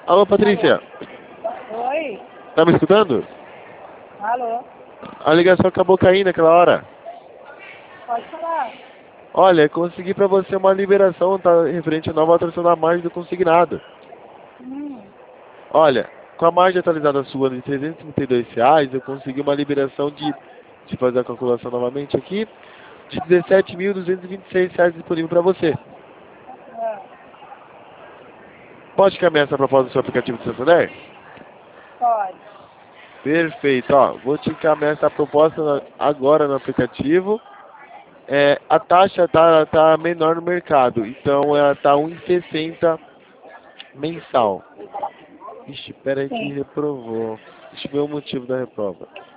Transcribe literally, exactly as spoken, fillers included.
Alô, Patrícia. Oi. Tá me escutando? Alô. A ligação acabou caindo naquela hora. Pode falar. Olha, consegui pra você uma liberação, tá referente à nova atualização da margem do consignado. Hum. Olha, com a margem atualizada sua de trezentos e trinta e dois reais, eu consegui uma liberação de, de fazer a calculação novamente aqui, de dezessete mil duzentos e vinte e seis reais disponível para você. Ah, Pode caminhar essa proposta no seu aplicativo do Santander? pode. Perfeito, ó, vou te encaminhar essa proposta na- agora no aplicativo. É, a taxa tá, tá menor no mercado, então ela tá um e sessenta mensal. Ixi, pera aí que Sim. reprovou. Deixa eu ver o motivo da reprova.